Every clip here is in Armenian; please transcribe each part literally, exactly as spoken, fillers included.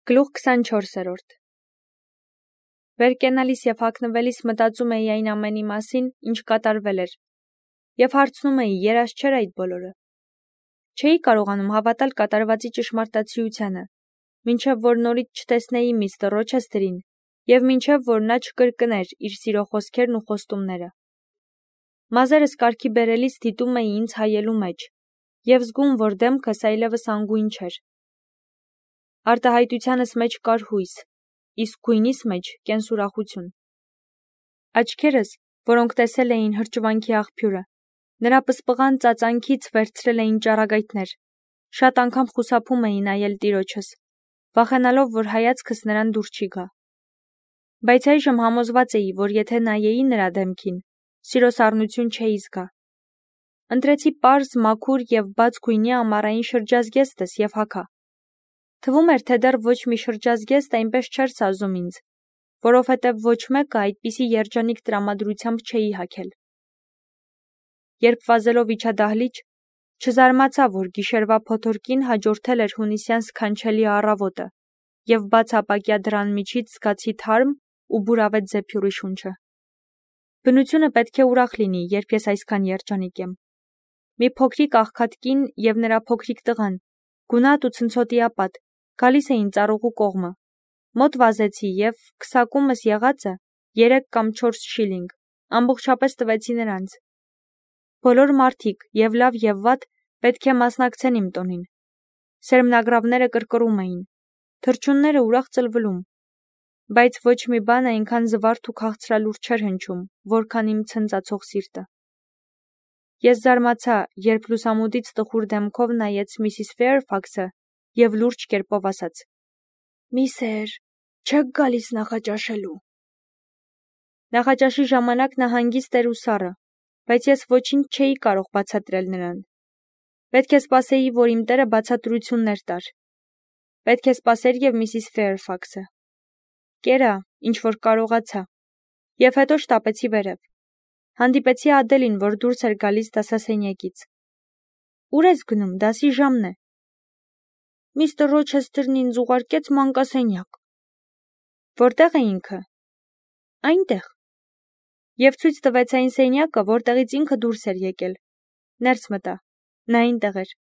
Գլուխ քսանչորսերորդ Վեր կենալիս և հագնվելիս մտածում էի այն ամենի մասին, ինչ կատարվել էր, և հարցնում էի, երազ չէր այդ բոլորը։ Չէի կարողանում հավատալ կատարվածի ճշմարտացիությանը, մինչև որ նորից չտեսնեի միստր Ռոչեսթերին, և մինչև որ նա չկրկներ իր սիրո խոսքերն ու խոստումները։ Մազերս կարգի բերելիս դիտում էի ինձ հայելու մեջ, և զգում, որ դեմքս այլևս անգույն չէր։ Արտահայտությանս մեջ կար հույս, իսկ գույնիս մեջ կենսուրախություն։ Աչքերս, որոնք տեսել էին հրճվանքի աղբյուրը, նրա պսպղան ծածանքից վերցրել էին ճառագայթներ, շատ անգամ խուսափում էի նայել տիրոջս, վախենալով, որ հայացքս նրան դուր չի գա։ Բայց այժմ համոզված էի, որ եթե նայեի նրա դեմքին, սիրո սառնություն չէի զգա։ Ընտրեցի պարզ, մաքուր և բաց գույնի ամառային շրջազգեստս և հագա։ Թվում էր, թե դեռ ոչ մի շրջազգեստ այնպես չէր սազում ինձ, որովհետև ոչ մեկը այդպիսի երջանիկ տրամադրությամբ չէի հագել։ Երբ վազելով իջա դահլիճ, չզարմացա, որ գիշերվա փոթորկին հաջորդել էր հունիսյան սքանչելի առավոտը, և բաց ապակյա դռան միջից զգացի թարմ ու բուրավետ զեփյուռի շունչը։ Բնությունը պետք է ուրախ լինի, երբ ես այսքան երջանիկ եմ։ Մի փոքրիկ աղքատ կին և նրա փոքրիկ տղան, գունատ ու ցնցոտիապատ, գալիս էին ծառուղու կողմը։ Մոտ վազեցի և քսակումս եղածը, երեք կամ չորս շիլինգ, ամբողջապես տվեցի նրանց։ Բոլոր մարդիկ, և լավ և վատ, պետք է մասնակցեն իմ տոնին։ Սերմնագրավները կռկռում էին, թռչունները ուրախ ծլվլում, բայց ոչ մի բան այնքան զվարթ ու քաղցրալուր չէր հնչում, որքան իմ ցնծացող սիրտը։ Ես զարմացա, երբ լուսամուտից տխուր դեմքով նայեց միսիս Ֆեյրֆաքսը և լուրջ կերպով ասաց. «Միսեր, չե՞ք գալիս նախաճաշելու»։ Նախաճաշի ժամանակ նա հանգիստ էր ու սառը, բայց ես ոչինչ չէի կարող բացատրել նրան։ Պետք է սպասեի, որ իմ տերը բացատրություններ տար։ Պետք է սպասեր և միսիս Ֆեյրֆաքսը։ Կերա, ինչ որ կարողացա, և հետո շտապեցի վերև։ Հանդիպեցի Ադելին, որ դուրս էր գալիս դասասենյակից։ Ուր ես գնում, դասի ժամն է։ Միստր Ռոչեսթերն ինձ ուղարկեց մանկասենյակ։ Որտե՞ղ է ինքը։ Այնտեղ։ Եվ ցույց տվեց այն սենյակը, որտեղից ինքը դուրս էր եկել։ Ներս մտա։ Նա այնտեղ էր։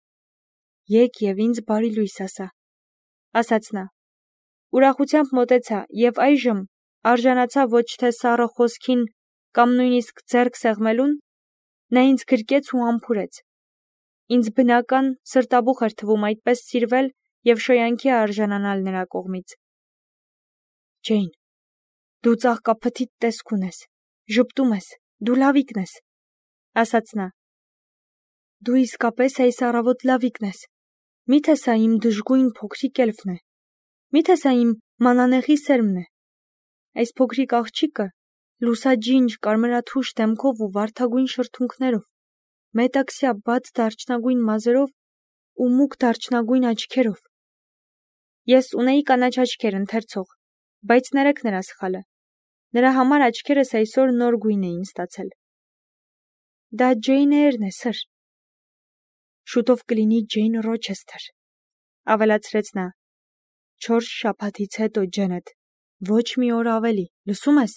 Եկ և ինձ բարի լույս ասա, ասաց նա։ Ուրախությամբ մոտեցա և այժմ արժանացա ոչ թե սառը խոսքին կամ նույնիսկ ձեռք սեղմելուն, նա ինձ գրկեց ու համբուրեց։ Ինձ բնական, սրտաբուխ էր թվում այդպես սիրվել և շոյանքի արժանանալ նրա կողմից։ Ջեյն, դու ծաղկափթիթ տեսք ունես, ժպտում ես, դու լավիկն ես, ասաց նա։ Դու իսկապես այս առավոտ լավիկն ես։ Մի՞թե սա իմ դժգույն փոքրիկ էլֆն է։ Մի՞թե սա իմ մանանեխի սերմն է։ Այս փոքրիկ աղջիկը, լուսաջինջ կարմրաթուշ դեմքով ու վարդագույն շրթունքներով, մետաքսյա բաց դարչնագույն մազերով ու մուգ դարչնագույն աչքերով։ Ես ունեի կանաչ աչքեր, ընթերցող, բայց ներեք նրա սխալը։ Նրա համար աչքերս այսօր նոր գույն էին ստացել։ Դա Ջեյն Էյրն է, սըր։ Շուտով կլինի Ջեյն Ռոչեսթեր, ավելացրեց նա։ Չորս շաբաթից հետո, Ջենետ, ոչ մի օր ավելի, լսում ես։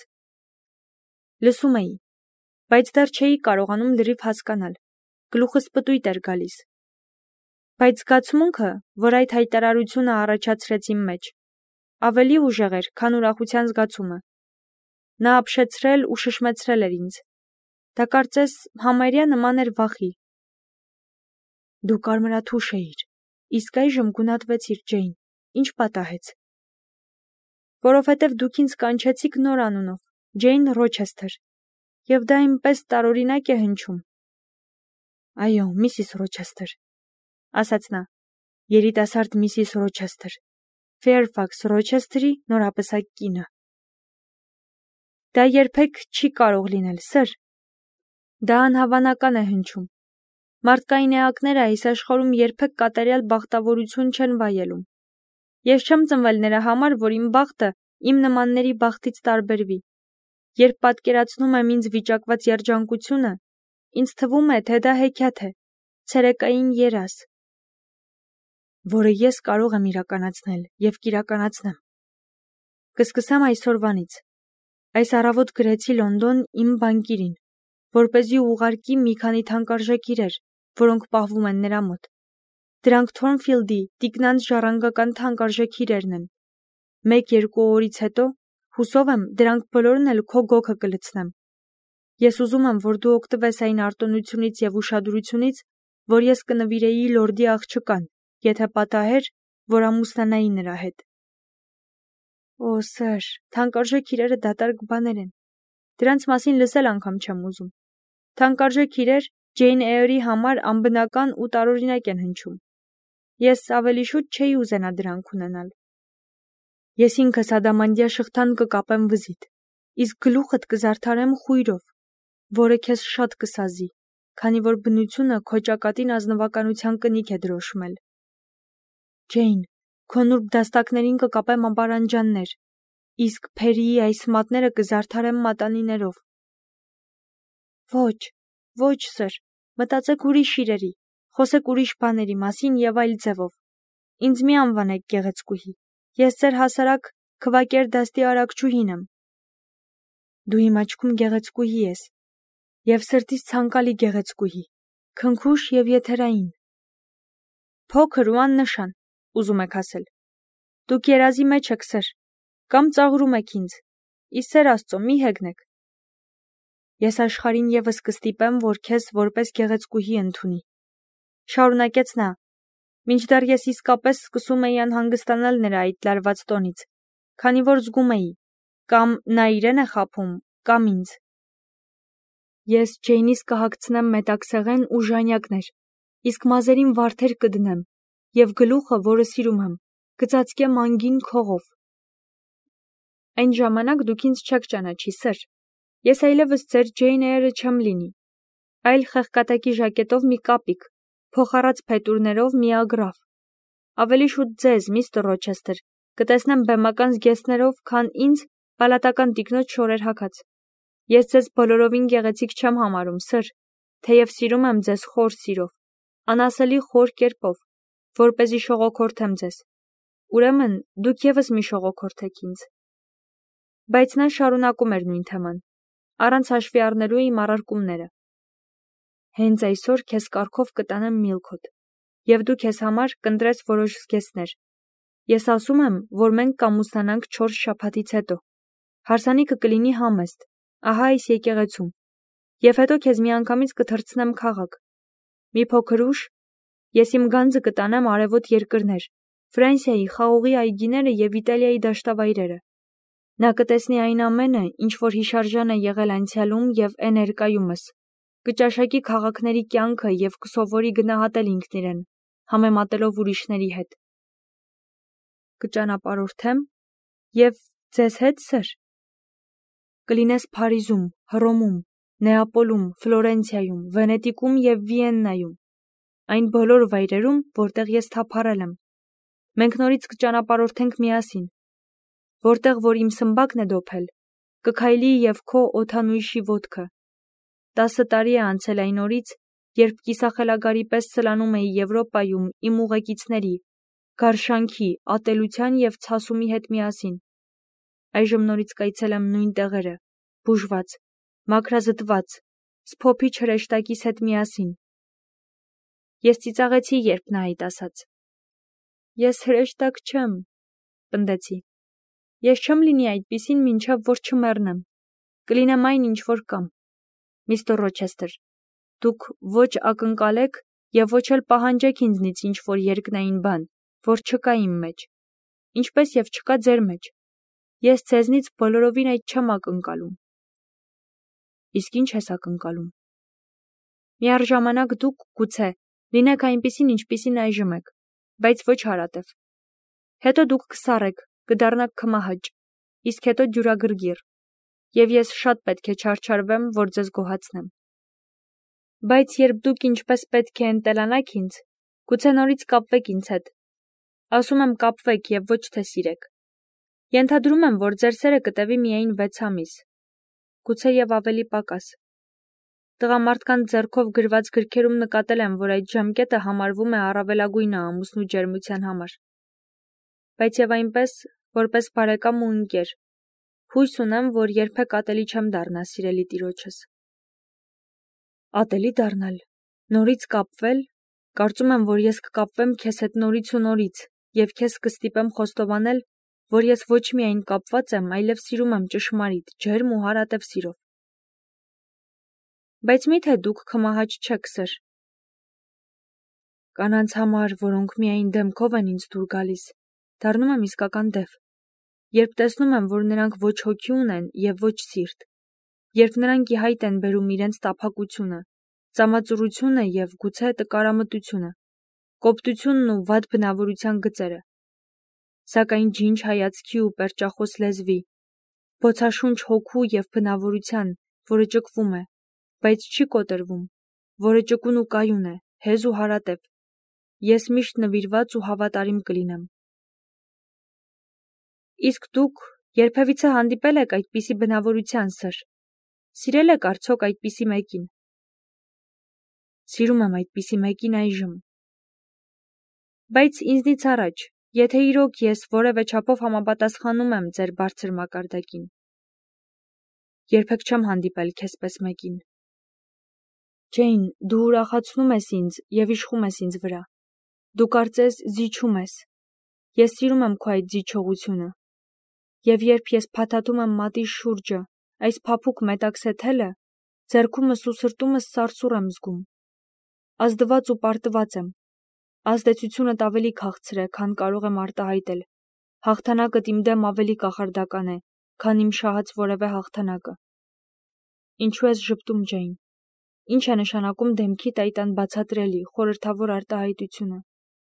Լսում էի, բայց դեռ չէի կարողանում լրիվ հասկանալ, գլուխս պտույտ էր գալիս։ Բայց զգացմունքը, որ այդ հայտարարությունը առաջացրեց իմ մեջ, ավելի ուժեղ էր, քան ուրախության զգացումը։ Նա ապշեցրել ու շշմեցրել էր ինձ։ Դա կարծես համարյա նման էր վախի։ Դու կարմրաթուշ էիր, իսկ այժմ գունատվեցիր, Ջեյն, ինչ պատահեց։ Որովհետև դուք ինձ կանչեցիք նոր անունով, Ջեյն Ռոչեսթեր, և դա այնպես տարօրինակ է հնչում։ Այո, միսիս Ռոչեսթեր, ասաց նա, երիտասարդ միսիս Ռոչեսթեր, Ֆեյրֆաքս Ռոչեսթերի նորապսակ կինը։ Դա երբեք չի կարող լինել, սըր։ Դա անհավանական է հնչում։ Մարդկային էակները այս աշխարհում երբեք կատարյալ բախտավորություն չեն վայելում։ Ես չեմ ծնվել նրա համար, որ իմ բախտը իմ նմանների բախտից տարբերվի։ Երբ պատկերացնում եմ ինձ վիճակված երջանկությունը, ինձ թվում է, թե դա հեքիաթ է, ցերեկային երազ։ որը ես կարող եմ իրականացնել և կիրականացնեմ։ Կսկսեմ այսօրվանից։ Այս առավոտ գրեցի Լոնդոն իմ բանկիրին, որպեսզի ուղարկի մի քանի թանկարժեք իրեր, որոնք պահվում են նրա մոտ։ Դրանք Թորնֆիլդի տիկնանց ժառանգական թանկարժեք իրերն են։ Մեկ-երկու օրից հետո, հուսով եմ, դրանք բոլորն էլ քո գոգը կլցնեմ։ Ես ուզում եմ, որ դու օգտվես այն արտոնությունից և ուշադրությունից, որ ես կնվիրեի լորդի աղջկան, եթե պատահեր, որ ամուսնանայի նրա հետ։ Օ, սըր, թանկարժեք իրերը դատարկ բաներ են։ Դրանց մասին լսել անգամ չեմ ուզում։ Թանկարժեք իրեր Ջեյն Էյրի համար անբնական ու տարօրինակ են հնչում։ Ես ավելի շուտ չէի ուզենա դրանք ունենալ։ Ես ինքս ադամանդյա շղթան կկապեմ վզիդ, իսկ գլուխդ կզարդարեմ խույրով, որը քեզ շատ կսազի, քանի որ բնությունը քո ճակատին ազնվականության կնիք է դրոշմել։ Ջեյն, քո նուրբ դաստակներին կկապեմ ամբարանջաններ, իսկ Փերիի այս մատները կզարդարեմ մատանիներով։ Ոչ, ոչ, սըր, մտածեք ուրիշ իրերի, խոսեք ուրիշ բաների մասին և այլ ձևով։ Ինձ մի անվանեք գեղեցկուհի, ես ձեր հասարակ քվակեր դաստի արագչուհին եմ։ Դու իմ աչքում գեղեցկուհի ես, և սրտիս ցանկալի գեղեցկուհի, քնքուշ և եթերային։ Փոքր ու աննշան, ուզում եք ասել։ Դուք երազի մեջ եք, սըր, կամ ծաղրում եք ինձ, ի սեր Աստծո, մի հեգնեք։ Ես աշխարհին ևս կստիպեմ, որ քեզ որպես գեղեցկուհի ընդունի։ Շարունակեց նա, մինչդեռ ես իսկապես սկսում էի անհանգստանալ նրա այդ լարված տոնից, քանի որ զգում էի, կամ նա իրեն է խաբում, կամ ինձ։ Ես Ջեյնիս կհագցնեմ մետաքսեղեն ու ժանյակներ, իսկ մազերին վարդեր կդնեմ, և գլուխը, որը սիրում եմ, կծածկեմ անգին քողով։ Այն ժամանակ դուք ինձ չեք ճանաչի, սըր, ես այլևս ձեր Ջեյն Էյրը չեմ լինի, այլ խեղկատակի ժակետով մի կապիկ, փոխառած փետուրներով մի ագռավ։ Ավելի շուտ ձեզ, միստր Ռոչեսթեր, կտեսնեմ բեմական զգեստներով, քան ինձ պալատական տիկնոջ շորեր հագած։ Ես ձեզ բոլորովին գեղեցիկ չեմ համարում, սըր, թեև սիրում եմ ձեզ խոր սիրով, անասելի խոր կերպով, որպեսզի շողոքորթեմ ձեզ։ Ուրեմն դուք ևս մի շողոքորթեք ինձ։ Բայց նա շարունակում էր նույն թեման, առանց հաշվի առնելու իմ առարկումները։ Հենց այսօր քեզ կարգով կտանեմ Միլքոտ, և դու քեզ համար կընտրես որոշ զգեստներ։ Ես ասում եմ, որ մենք կամուսնանանք չորս շաբաթից հետո։ Հարսանիքը կլինի համեստ, ահա այս եկեղեցում, և հետո քեզ միանգամից կթռցնեմ քաղաք։ Մի փոքր ուշ ես իմ գանձը կտանեմ արևոտ երկրներ, Ֆրանսիայի խաղողի այգիները և Իտալիայի դաշտավայրերը։ Նա կտեսնի այն ամենը, ինչ որ հիշարժան է եղել անցյալում և է ներկայումս, կճաշակի քաղաքների կյանքը և կսովորի գնահատել ինքն իրեն, համեմատելով ուրիշների հետ։ Կճանապարհորդեմ և ձեզ հետ, սըր։ Կլինես Փարիզում, Հռոմում, Նեապոլում, Ֆլորենցիայում, Վենետիկում և Վիեննայում, այն բոլոր վայրերում, որտեղ ես թափառել եմ։ Մենք նորից կճանապարհորդենք միասին։ Որտեղ որ իմ սմբակն է դոփել, կքայլի և քո օդանույշի ոտքը։ Տասը տարի է անցել այն օրից, երբ կիսախելագարի պես սլանում էի Եվրոպայում իմ ուղեկիցների, գարշանքի, ատելության և ցասումի հետ միասին։ Այժմ նորից կայցելեմ նույն տեղերը, բուժված, մաքրազտված, սփոփիչ հրեշտակիս հետ միասին։ Ես ծիծաղեցի, երբ նա այդ ասաց։ Ես հրեշտակ չեմ, պնդեցի։ Ես չեմ լինի այդպիսին, մինչև որ չմեռնեմ։ Կլինեմ այն, ինչ որ կամ։ Միստր Ռոչեսթեր, դուք ոչ ակնկալ եք և ոչ էլ պահանջեք ինձնից ինչ որ երկնային բան, որ չկա իմ մեջ, ինչպես և չկա ձեր մեջ։ Ես ձեզնից բոլորովին այդ չեմ ակնկալում։ Իսկ ի՞նչ ես ակնկալում։ Միառժամանակ դուք, գուցե, լինեք այնպիսին, ինչպիսին այժմ եք, բայց ոչ հարատև։ Հետո դուք կսառեք, կդառնաք քմահաճ, իսկ հետո դյուրագրգիռ, և ես շատ պետք է չարչարվեմ, որ ձեզ գոհացնեմ։ Բայց երբ դուք ինչպես պետք է ընտելանաք ինձ, գուցե նորից կապվեք ինձ հետ։ Ասում եմ կապվեք և ոչ թե սիրեք։ Ենթադրում եմ, որ ձեր սերը կտևի միայն վեց ամիս, գուցե և ավելի պակաս։ Տղամարդկանց ձեռքով գրված գրքերում նկատել եմ, որ այդ ժամկետը համարվում է առավելագույնը ամուսնու ջերմության համար։ Բայց եւ այնպես, որպես բարեկամ ու ընկեր, հույս ունեմ, որ երբեք ատելի չեմ դառնա սիրելի տիրոջս։ Ատելի դառնալ, նորից կապվել, կարծում եմ, որ ես կկապվեմ քեզ հետ նորից ու նորից, եւ քեզ կստիպեմ խոստովանել, որ ես ոչ միայն կապված եմ, այլև սիրում եմ ճշմարիտ, ջերմ ու հարատև սիրով։ Բայց միթե դուք քմահաճ չեք, սր։ Կանանց համար, որոնք միայն դեմքով են ինձ դուր գալիս, դառնում եմ իսկական դև։ Երբ տեսնում եմ, որ նրանք ոչ հոգի ունեն եւ ոչ սիրտ, երբ նրանք ի հայտ են բերում իրենց տափակությունը, ծամածուրությունը եւ գուցե տկարամտությունը, կոպտությունն ու վատ բնավորության գծերը, սակայն ջինջ հայացքի ու պերճախոս լեզվի, բոցաշունչ հոգու եւ բնավորության, որը ճկվում է, բայց չի կոտրվում, որը ճկուն ու կայուն է, հեզ ու հարատև, ես միշտ նվիրված ու հավատարիմ կլինեմ։ Իսկ դուք երբևիցե հանդիպել եք այդպիսի բնավորության, սր։ Սիրել եք արդյոք այդպիսի մեկին։ Սիրում եմ այդպիսի մեկին այժմ։ Բայց ինձնից առաջ, եթե իրոք ես որևէ չափով համապատասխանում եմ ձեր բարձր մակարդակին։ Երբեք չեմ հանդիպել քեզպես մեկին։ Ջեյն, դու ուրախացնում ես ինձ եւ իշխում ես ինձ վրա։ Դու կարծես զիջում ես։ Ես սիրում եմ քո այդ զիջողությունը։ Եվ երբ ես փաթաթում եմ մատի շուրջը, այս փափուկ մետաքսե թելը, ձեռքումս ու սրտումս սարսուռ եմ զգում։ Ազդված ու պարտված եմ։ Ազդեցությունդ ավելի քաղցր է, քան կարող եմ արտահայտել։ Հաղթանակդ իմ դեմ ավելի կախարդական է, քան իմ շահած որևէ հաղթանակը։ Ինչու ես ժպտում, Ջեյն։ Ինչ է նշանակում դեմքիդ այդ անբացատրելի, խորհրդավոր արտահայտությունը։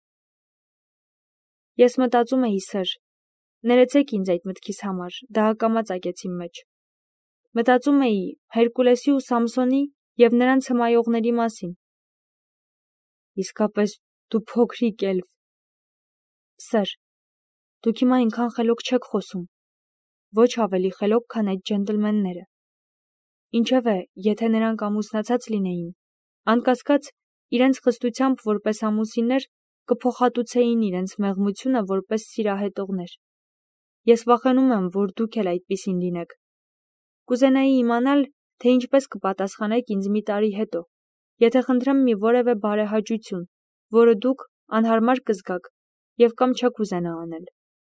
Ես մտածում էի, սր, ներեցեք ինձ այդ մտքիս համար, դա ակամա ծագեց իմ մեջ։ Մտածում էի Հերկուլեսի ու Սամսոնի եւ նրանց հմայողների մասին։ Իսկապես դու փոքրիկ էլֆ։ Սր, դուք հիմա այնքան խելոք չեք խոսում։ Ոչ ավելի խելոք, քան այդ ջենտլմենները։ Ինչևէ, եթե նրանք ամուսնացած լինեին, անկասկած, իրենց խստությամբ որպես ամուսիններ կփոխհատուցեին իրենց մեղմությունը որպես սիրահետողներ։ Ես վախենում եմ, որ դուք էլ այդպիսին լինեք։ Կուզենայի իմանալ, թե ինչպես կպատասխանեք ինձ մի տարի հետո, եթե խնդրեմ մի որևէ բարեհաճություն, որը դուք անհարմար կզգաք եւ կամ չեք ուզենա անել։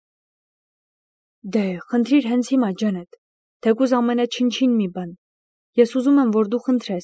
Դե, խնդրիր հենց հիմա, Ջանետ, թեկուզ ամենաչնչին մի բան։ Ես ուզում եմ, որ դու խնդրես։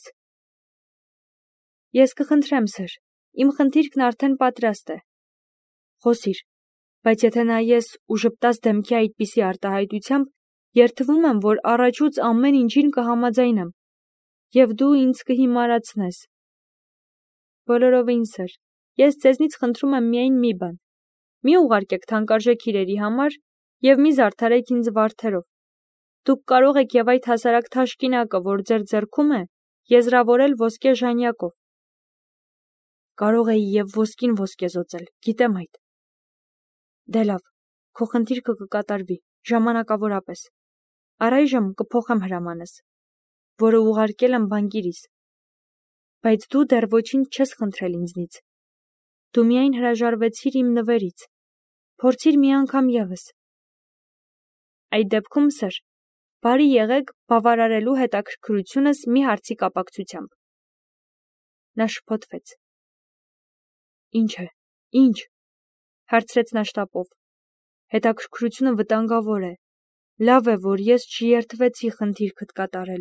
Ես կխնդրեմ, սր, իմ խնդիրքն արդեն պատրաստ է։ Խոսիր, բայց եթե նայես ու ժպտաս դեմքի այդպիսի արտահայտությամբ, երդվում եմ, որ առաջուց ամեն ինչին կհամաձայնեմ, եւ դու ինձ կհիմարացնես։ Բոլորովին, սր, ես ձեզնից խնդրում եմ միայն մի բան։ Մի ուղարկեք թանկարժեք իրերի համար եւ մի զարդարեք ինձ վարդերով։ Դուք կարող եք եւ այդ հասարակ թաշկինակը, որ ձեր ձեռքում է, եզրավորել ոսկե ժանյակով։ Կարող էի եւ ոսկին ոսկեզօծել, գիտեմ այդ։ Դե լավ, քո խնդիրքը կկատարվի, ժամանակավորապես։ Առայժմ կփոխեմ հրամանս, որը ուղարկել եմ բանկիրիս։ Բայց դու դեռ ոչինչ չես խնդրել ինձնից։ Դու միայն հրաժարվեցիր իմ նվերից։ Փորձիր մի անգամ եւս։ Այդ դեպքում, սր, բարի եղեք բավարարելու հետաքրքրությունս մի հարցի կապակցությամբ։ Նա շփոթվեց։ Ինչ է, ինչ, հարցրեց նա շտապով։ Հետաքրքրությունը վտանգավոր է։ Լավ է, որ ես չերթվեցի խնդիրքդ կատարել։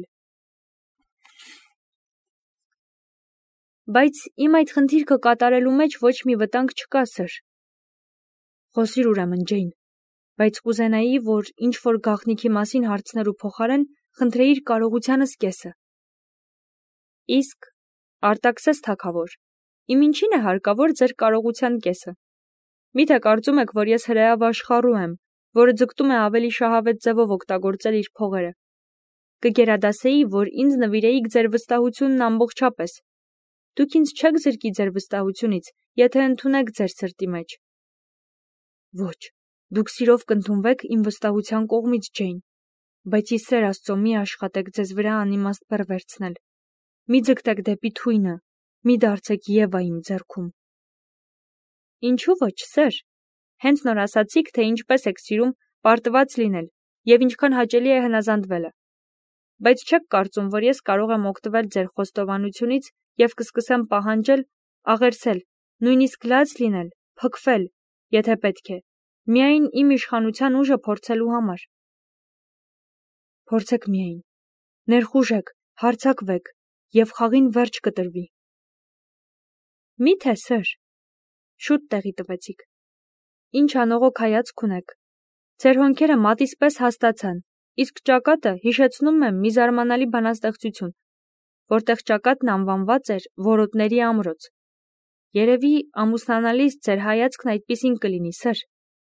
Բայց իմ այդ խնդիրքը կատարելու մեջ ոչ մի վտանգ չկա, սր։ Խոսիր ուրեմն, Ջեյն, բայց կուզենայի, որ ինչ որ գաղտնիքի մասին հարցնելու փոխարեն խնդրեիր կարողությանս կեսը։ Իսկ Արտաքսես թագավոր, իմ ինչին է հարկավոր ձեր կարողության կեսը։ Միթե կարծում եք, որ ես հրեավ աշխառու եմ, որը ձգտում է ավելի շահավետ ձևով օգտագործել իր փողերը։ Կգերադասեի, որ ինձ նվիրեիք ձեր վստահությունն ամբողջապես։ Դուք ինձ չեք զրկի ձեր վստահությունից, եթե ընդունեք ձեր սրտի մեջ։ Ոչ, դուք սիրով կընդունվեք իմ վստահության կողմից, Ջեյն, բայց ի սեր Աստծո մի աշխատեք ձեզ վրա անիմաստ բեռ վերցնել։ Մի ձգտեք դեպի թույնը, մի դարձեք Եվա իմ ձեռքում։ Ինչու ոչ, սեր։ Հենց նոր ասացիք, թե ինչպես եք սիրում պարտված լինել եւ ինչքան հաճելի է հնազանդվելը։ Բայց չեք կարծում, որ ես կարող եմ օգտվել ձեր խոստովանությունից եւ կսկսեմ պահանջել, աղերսել, նույնիսկ լաց լինել, փքվել, եթե պետք է, միայն իմ իշխանության ուժը փորձելու համար։ Փորձեք միայն, ներխուժեք, հարձակվեք եւ խաղին վերջ կտրվի։ Մի՞թե, սեր։ Շուտ տեղի տվեցիք։ Ինչ անողոք հայացք ունեք։ Ձեր հոնքերը մատից պես հաստացան, իսկ ճակատը հիշեցնում է մի զարմանալի բանաստեղծություն, որտեղ ճակատն անվանված էր որոտների ամրոց։ Երևի ամուսնանալիս ձեր հայացքն այդպիսին կլինի, սեր։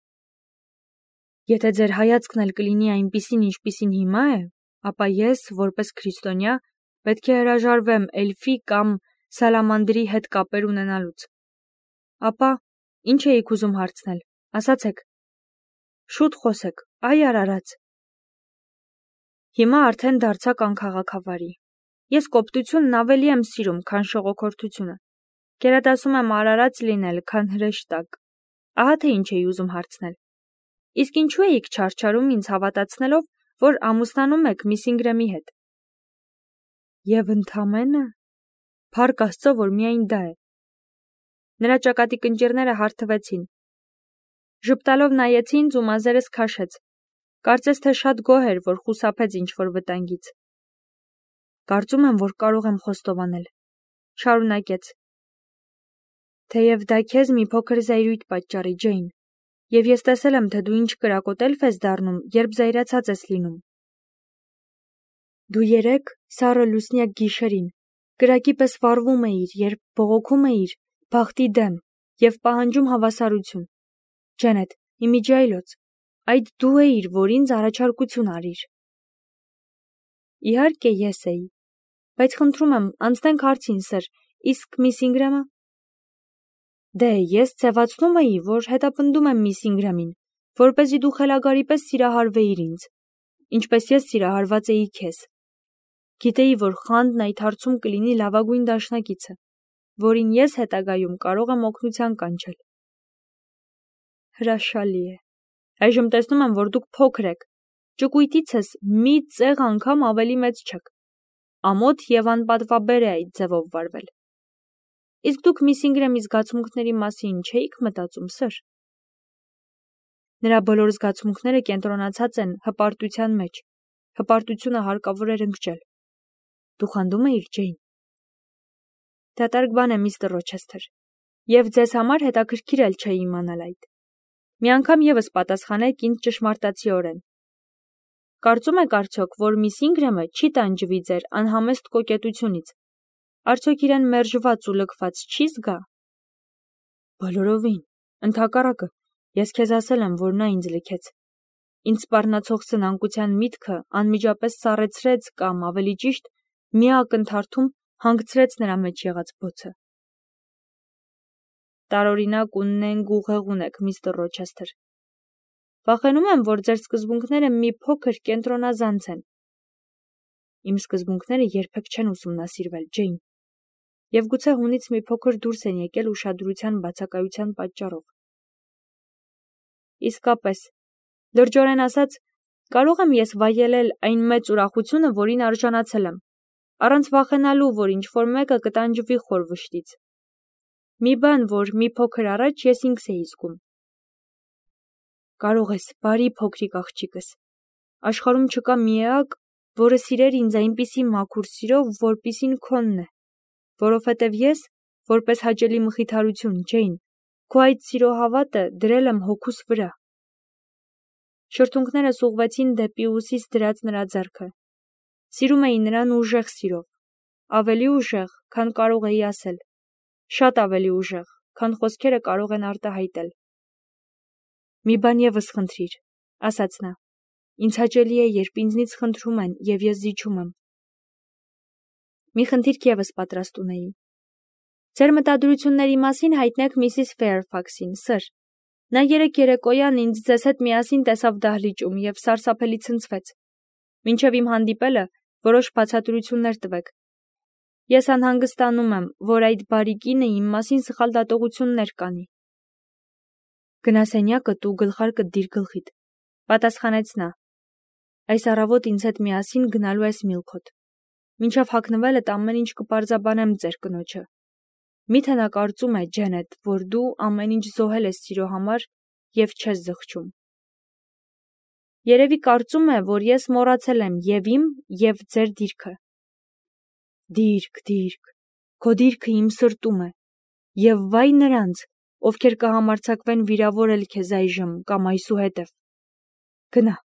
Եթե ձեր հայացքն էլ կլինի այնպիսին, ինչպիսին հիմա է, ապա ես, որպես քրիստոնյա, պետք է հրաժարվեմ էլֆի կամ սալամանդրի հետ կապեր ունենալուց։ Ապա, ինչ էիք ուզում հարցնել, ասացեք։ Շուտ խոսեք, այ արարած։ Հիմա արդեն դարձաք անքաղաքավարի։ Ես կոպտությունն ավելի եմ սիրում, քան շողոքորթությունը։ Գերադասում եմ արարած լինել, քան հրեշտակ։ Ահա թե ինչ էի ուզում հարցնել։ Իսկ ինչու էիք չարչարում ինձ հավատացնելով, որ ամուսնանում եք Միսինգրեմի հետ։ Եվ ընդամենը, փառք Աստծո, որ միայն դա է։ Նրա ճակատի կնճիռները հարթվեցին։ Ժպտալով նայեց ինձ ու մազերս քաշեց։ Կարծես թե շատ գոհ էր, որ խուսափեց ինչ-որ վտանգից։ Կարծում եմ, որ կարող եմ խոստովանել։ Շարունակեց. Թեև դա քեզ մի փոքր զայրույթ պատճառի, Ջեյն, եւ ես տեսել եմ, թե դու ինչ կրակոտ էլֆ ես դառնում, երբ զայրացած ես լինում։ Դու երեկ, սառը լուսնյակ գիշերին, կրակի պես վառվում էիր, երբ բողոքում էիր բախտի դեմ եւ պահանջում հավասարություն։ Ջենետ, իմիջիայլոց, այդ դու էիր, որ ինձ առաջարկություն արիր։ Իհարկե ես էի, բայց խնդրում եմ, անցնենք հարցին, սեր, իսկ Միսինգրեմը։ Դե, ես ցեվացնում էի, որ հետապնդում եմ Միսինգրեմին, որպեսզի դու խելագարի պես սիրահարվեիր ինձ, ինչպես ես սիրահարված էի քեզ։ Գիտեի, որ խանդն այդ հարցում կլինի լավագույն դաշնակիցը, որին ես հետագայում կարող եմ օգնության կանչել։ Հրաշալի է։ Այժմ տեսնում եմ, որ դուք փոքր եք, ճկույտիցս մի ծեղ անգամ ավելի մեծ չեք։ Ամոթ եւ անպատվաբեր է այդ ձևով վարվել։ Իսկ դուք Միսինգրեմի զգացմունքների մասին չէիք մտածում, սեր։ Նրա բոլոր զգացմունքները կենտրոնացած են հպարտության մեջ։ Հպարտությունը հարկավոր էր ընկճել։ Դու խանդում էիր, Ջեյն։ Դատարկ բան է, միստր Ռոչեսթեր, եւ ձեզ համար հետաքրքիր էլ չէ իմանալ այդ։ Մի անգամ եւս պատասխանեք ինձ ճշմարտացիորեն։ Կարծում եք արդյոք, որ Միսինգրեմը չի տանջվի ձեր անհամեստ կոկետությունից։ Արդյոք իրեն մերժված ու լքված չի զգա։ Բոլորովին, ընդհակառակը, ես քեզ ասել եմ, որ նա ինձ լքեց։ Ինձ սպառնացող սնանկության միտքը անմիջապես սառեցրեց կամ, ավելի ճիշտ, մի ակնթարթում հանգցրեց նրա մեջ եղած բոցը։ Տարօրինակ ու նենգ ուղեղուն եք, միստր Ռոչեսթեր։ Վախենում եմ, որ ձեր սկզբունքները մի փոքր կենտրոնազանց են։ Իմ սկզբունքները երբեք չեն ուսումնասիրվել, Ջեյն, եւ գուցե հունից մի փոքր դուրս են եկել ուշադրության բացակայության պատճառով։ Իսկապես, լրջորեն ասած, կարող եմ ես վայելել այն մեծ ուրախությունը, որին արժանացել եմ, առանց վախենալու, որ ինչ-որ մեկը կտանջվի խոր վշտից։ Մի բան, որ մի փոքր առաջ ես ինքս էի զգում։ Կարող ես, բարի փոքրիկ աղջիկս, աշխարհում չկա մի էակ, որը սիրեր ինձ այնպիսի մաքուր սիրով, որպիսին քոնն է, որովհետև ես, որպես հաճելի մխիթարություն, Ջեյն, քո այդ սիրո հավատը դրել եմ հոգուս վրա։ Շրթունքներս ուղղվեցին դեպի ուսիս դրած նրա ձեռքը։ Սիրում էի նրան ուժեղ սիրով, ավելի ուժեղ, քան կարող էի ասել, շատ ավելի ուժեղ, քան խոսքերը կարող են արտահայտել։ Մի բան եւս խնդրիր, ասաց նա։ Ինձ հաճելի է, երբ ինձնից խնդրում են, եւ ես զիջում եմ։ Մի խնդիրք եւս պատրաստ ունեի։ Ձեր մտադրությունների մասին հայտնեք միսիս Ֆեյրֆաքսին, սր։ Նա երեք երեկոյան ինձ ձեզ հետ միասին տեսավ դահլիճում եւ սարսափելի ցնցվեց։ Մինչեւ իմ հանդիպելը որոշ բացատրություններ տվեք։ Ես անհանգստանում եմ, որ այդ բարի կինը իմ մասին սխալ դատողություններ կանի։ Գնասենյակդ ու գլխարկդ դիր գլխիդ, պատասխանեց նա։ Այս առավոտ ինձ հետ միասին գնալու ես Միլքոտ։ Մինչև հագնվելդ ամեն ինչ կպարզաբանեմ ձեր կնոջը։ Միթե նա կարծում է, Ջենետ, որ դու ամեն ինչ զոհել ես սիրո համար և չես զղջում։ Երևի կարծում է, որ ես մոռացել եմ և իմ, և ձեր դիրքը։ Դիրք, դիրք, քո դիրքը իմ սրտում է, և վայ նրանց, ովքեր կհամարձակվեն վիրավորել քեզ այժմ կամ այսուհետև։ Գնա,